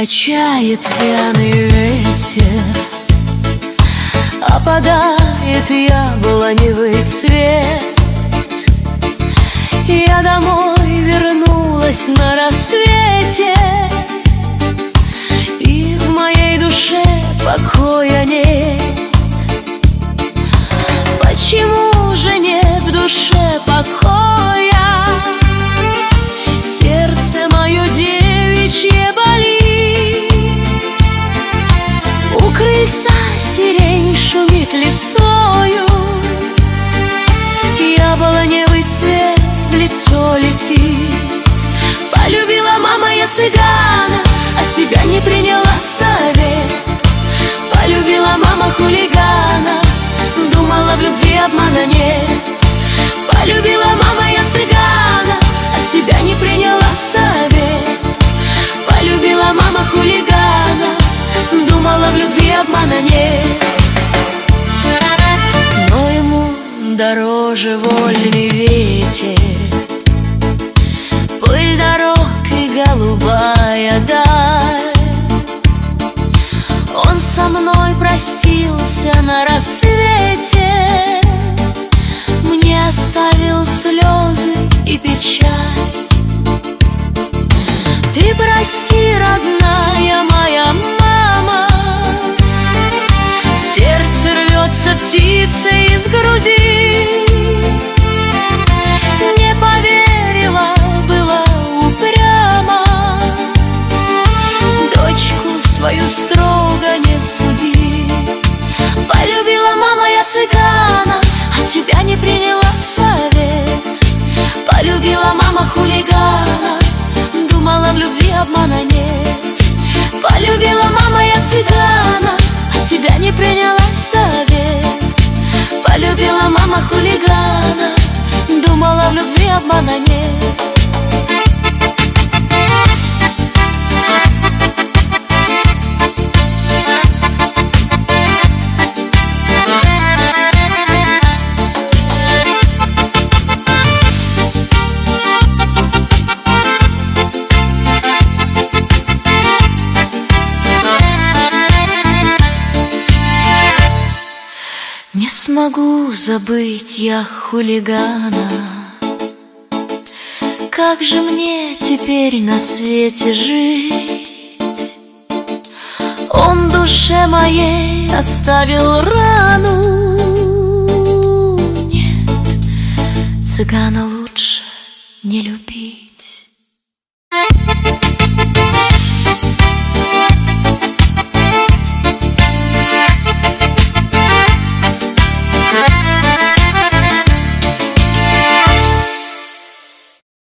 Качает пьяный ветер, опадает яблоневый цвет. Я домой вернулась на рассвете, и в моей душе покоя нет. Почему же нет в душе покоя? Сердце мое девичье болит. У крыльца сирень шумит листою, яблоневый цвет в лицо летит. Полюбила мама я цыгана, от тебя не приняла совет. Полюбила мама хулигана, думала в любви обмана нет. Полюбила мама я цыгана, от тебя не приняла совет. Полюбила мама хулигана, думала в любви обмана нет. Но ему дороже вольный ветер, пыль дорог и голубая даль. Он со мной простился на рассвете, мне оставил слезы и печаль. Ты прости, родная моя мама, сердце рвется птицей из груди. Не поверила, была упряма, дочку свою строго не суди. Полюбила мама я цыгана, от тебя не приняла совет. Полюбила мама хулигана, думала в любви обмана нет. Полюбила мама я цыгана, от тебя не приняла совет. Полюбила мама хулигана, думала в любви обмана нет. Не смогу забыть я хулигана. Как же мне теперь на свете жить? Он душе моей оставил рану. Нет, цыгана лучше не любить.